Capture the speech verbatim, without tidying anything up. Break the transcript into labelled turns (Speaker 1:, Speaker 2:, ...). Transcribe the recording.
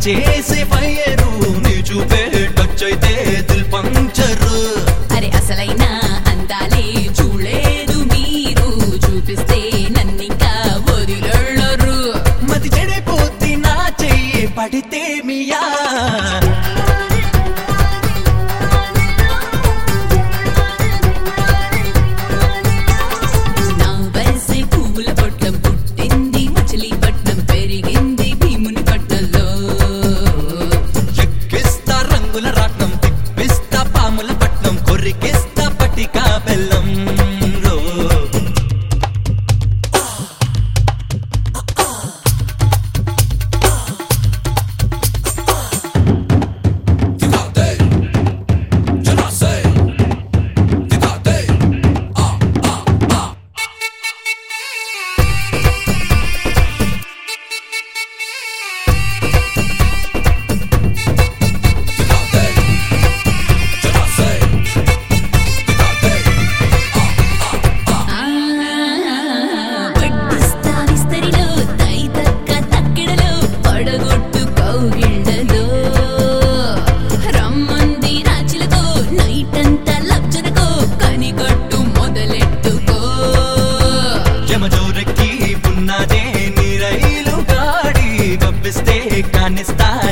Speaker 1: చేసే ఫైరు నీ చూపే టచ్ అయితే దిల్ పంచరు
Speaker 2: అరే అసలైన అందాలే చూడలేదు మీరు చూపిస్తే నన్నింకా వదిలేళ్ళరు
Speaker 1: మతి చెడిపోతే నా చెయ్యి పడితే మియా
Speaker 2: నా వయసే పువ్వుల పొట్లం పుట్టింది మచిలీపట్నం పెరిగింది భీముని పట్నంలో
Speaker 1: ఎక్కిస్తా రంగుల రాట్నం తిప్పిస్తా పాముల పట్నం కొరికిస్తా పటికా బెల్లం రో
Speaker 2: పట్టిస్తా విస్తరిలో తైతక్క తక్కిడలో పడగొట్టు కౌగిళ్ళలో రమ్మంది రాజులకో నైటంతా లబ్జనకో కనిగట్టు మొదలెట్టుకో
Speaker 1: యమజోరకి ఉన్నదే నీ రైలు గాడి పంపిస్తే కానిస్తా